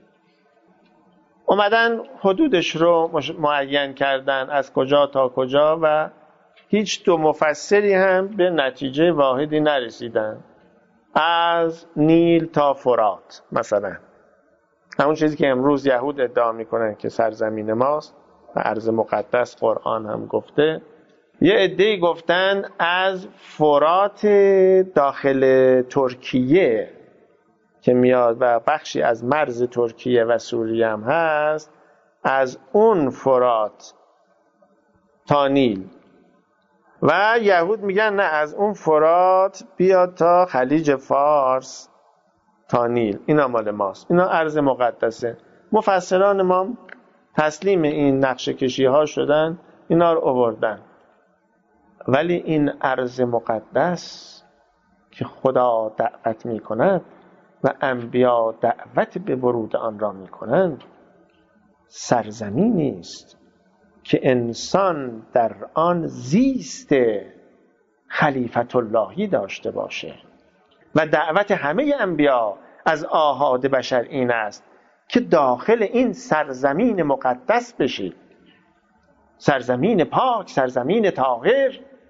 اومدن حدودش رو معین کردن از کجا تا کجا و هیچ دو مفسری هم به نتیجه واحدی نرسیدن. از نیل تا فرات مثلا، همون چیزی که امروز یهود ادعا میکنن که سرزمین ماست و ارض مقدس قرآن هم گفته. یه عده‌ای گفتن از فرات داخل ترکیه که میاد و بخشی از مرز ترکیه و سوریه هم هست، از اون فرات تا نیل. و یهود میگن نه، از اون فرات بیاد تا خلیج فارس تا نیل، اینا مال ماست، اینا ارض مقدسه. مفسران ما تسلیم این نقشه کشی ها شدن، اینا رو آوردن. ولی این ارض مقدس که خدا دعوت میکند و انبیا دعوت به ورود آن را میکنند، سرزمینی است که انسان در آن زیست خلیفت اللهی داشته باشه و دعوت همه انبیا از آحاد بشر این است که داخل این سرزمین مقدس بشید، سرزمین پاک، سرزمین طاهر.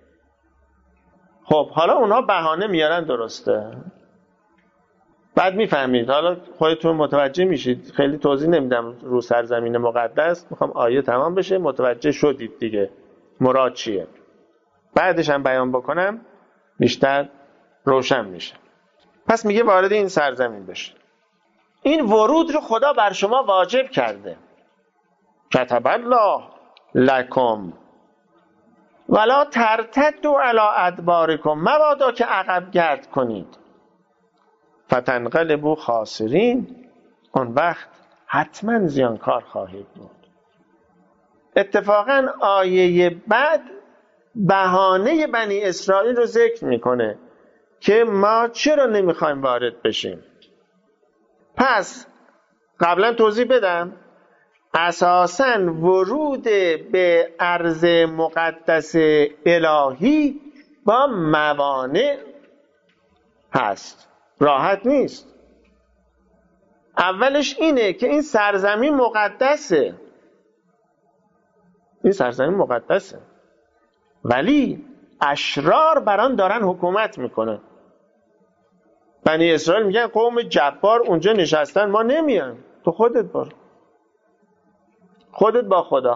خب حالا اونا بهانه میارن، درسته، بعد میفهمید، حالا خودتون متوجه میشید، خیلی توضیح نمیدم رو سرزمین مقدس، میخوام آیه تمام بشه متوجه شدید دیگه مراد چیه، بعدش هم بیان بکنم بیشتر روشن میشه. پس میگه وارد این سرزمین بشید. این ورود رو خدا بر شما واجب کرده. کتب الله لکم ولا ترتدوا علی ادبارکم، مبادا که عقب گرد کنید، فتنقلبوا خاسرین، اون وقت حتما زیانکار خواهید بود. اتفاقا آیه بعد بهانه بنی اسرائیل رو ذکر میکنه که ما چرا نمیخوایم وارد بشیم. پس قبلا توضیح بدم، اساساً ورود به ارض مقدس الهی با موانع هست، راحت نیست. اولش اینه که این سرزمین مقدسه، این سرزمین مقدسه، ولی اشرار بران دارن حکومت میکنن. بنی اسرائیل میگن قوم جبار اونجا نشستن، ما نمیان، تو خودت برو، خودت با خدا.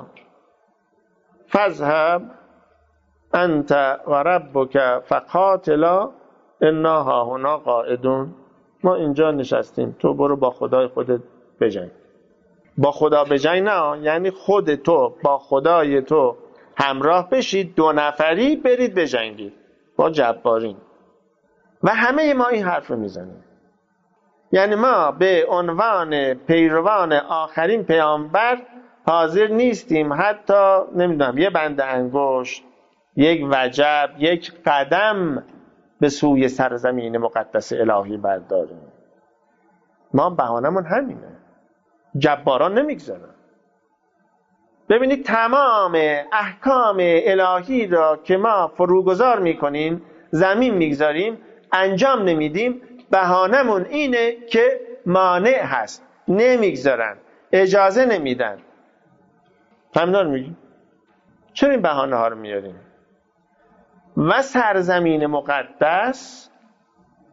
فذهب انت و ربک فقاتلا انا هاهنا قاعدون، ما اینجا نشستیم، تو برو با خدای خودت بجنگ. با خدا بجنگ نه، یعنی خود تو با خدای تو همراه بشید، دو نفری برید بجنگید با جبارین. و همه ما این حرف رو میزنیم، یعنی ما به عنوان پیروان آخرین پیامبر حاضر نیستیم حتی نمیدونم یه بند انگشت، یک وجب، یک قدم به سوی سرزمین مقدس الهی برداریم. ما بهانمون همینه، جباران نمیگذارن. ببینید تمام احکام الهی را که ما فروگذار میکنیم، زمین میگذاریم، انجام نمیدیم، بهانمون اینه که مانع هست، نمیگذارن، اجازه نمیدن. فهمیدار میگیم چرا این بهانه ها رو میاریم؟ و سرزمین مقدس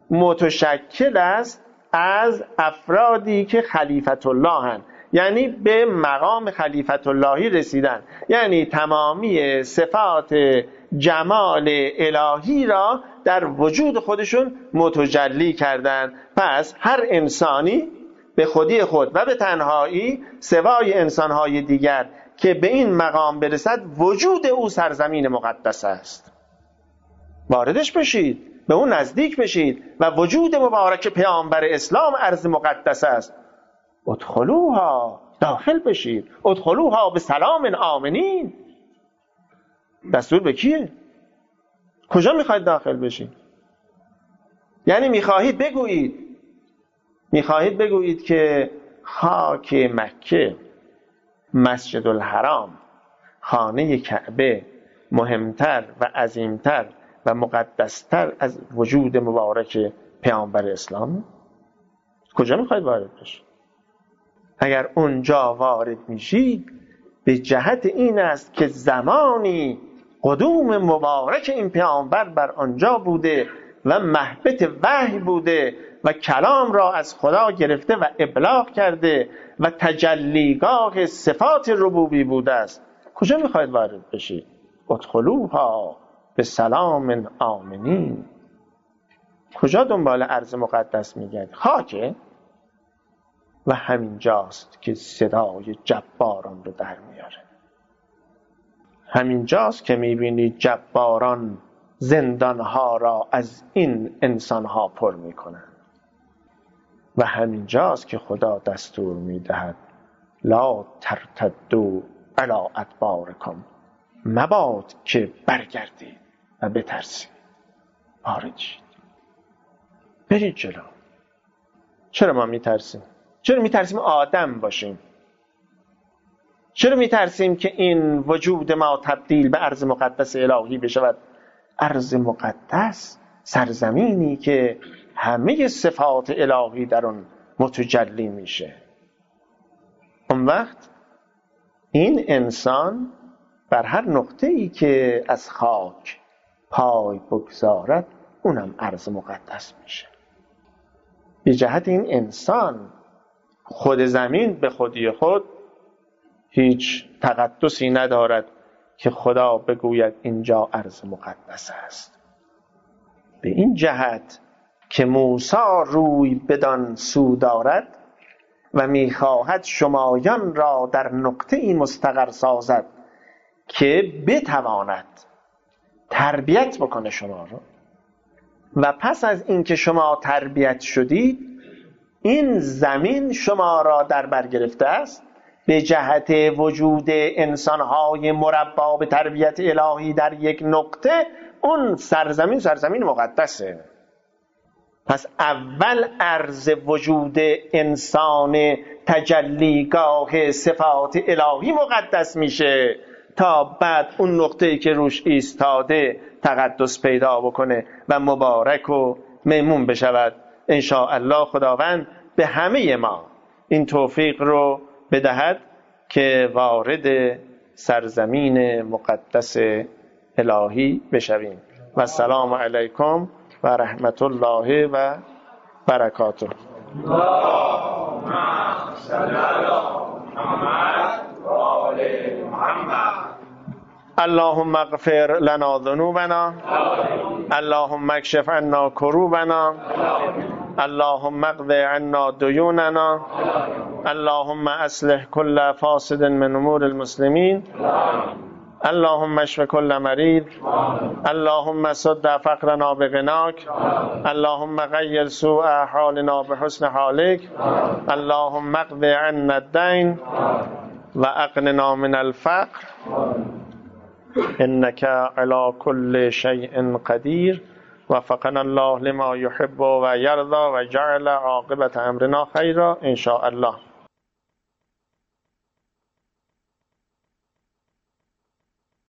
متشکل است از افرادی که خلیفت الله هن، یعنی به مقام خلیفت اللهی رسیدن، یعنی تمامی صفات جمال الهی را در وجود خودشون متجلی کردند. پس هر انسانی به خودی خود و به تنهایی سوای انسانهای دیگر که به این مقام برسد، وجود او سرزمین مقدس است. واردش بشید، به اون نزدیک بشید و وجود مبارک پیامبر اسلام ارض مقدس است. ادخلوها، داخل بشید. ادخلوها به سلام آمنین. دستور به کیه؟ کجا میخواید داخل بشید؟ یعنی میخواهید بگویید میخواهید بگویید که خاک مکه، مسجد الحرام، خانه کعبه مهمتر و عظیمتر و مقدستر از وجود مبارک پیامبر اسلام؟ کجا میخواید وارد بشید؟ اگر اونجا وارد میشید به جهت این است که زمانی قدوم مبارک این پیامبر بر آنجا بوده و مهبط وحی بوده و کلام را از خدا گرفته و ابلاغ کرده و تجلیگاه صفات ربوبی بوده است. کجا میخواید وارد بشید؟ ادخلوها به سلام آمنین. کجا دنبال ارض مقدس میگرد؟ خاکه. و همینجاست که صدای جباران رو در میاره. همینجاست که میبینید جباران زندانها را از این انسانها پر میکنن. و همینجاست که خدا دستور میدهد لا ترتدوا علی ادبارکم، مباد که برگردید و بترسید، وارد شید، برید جلو. چرا ما میترسیم؟ چرا میترسیم آدم باشیم؟ چرا میترسیم که این وجود ما تبدیل به ارض مقدس الهی بشود؟ ارض مقدس، سرزمینی که همه صفات الهی در اون متجلی میشه. اون وقت این انسان بر هر نقطه‌ای که از خاک پای بگذارد اونم ارض مقدس میشه. به جهت این انسان خود زمین به خودی خود هیچ تقدسی ندارد که خدا بگوید اینجا ارض مقدس است. به این جهت که موسی روی بدان سو دارد و میخواهد شمایان را در نقطه ای مستقر سازد که بتواند تربیت بکنه شما را، و پس از اینکه شما تربیت شدید این زمین شما را در بر گرفته است، به جهت وجود انسانهای مربا به تربیت الهی در یک نقطه، اون سرزمین سرزمین مقدسه. پس اول عرض وجود انسان تجلیگاه صفات الهی مقدس میشه تا بعد اون نقطه‌ای که روش ایستاده تقدس پیدا بکنه و مبارک و میمون بشود. انشاءالله خداوند به همه ما این توفیق رو بدهد که وارد سرزمین مقدس الهی بشویم. و السلام علیکم و رحمت الله و برکاته. اللهم صل علی محمد و آل محمد. اللهم اغفر لنا ذنوبنا، اللهم اکشف عنا کروبنا، اللهم اقض عنا ديوننا، اللهم اصلح كل فاسد من امور المسلمين، اللهم اشف كل مريض، اللهم سد فقرنا بغناك، اللهم غير سوء حالنا بحسن حالك، اللهم اقض عنا الدين واغننا من الفقر، انك على كل شيء قدير. وفقنا الله لما يحب ويرضى وجعل عاقبة امرنا خيرا ان شاء الله.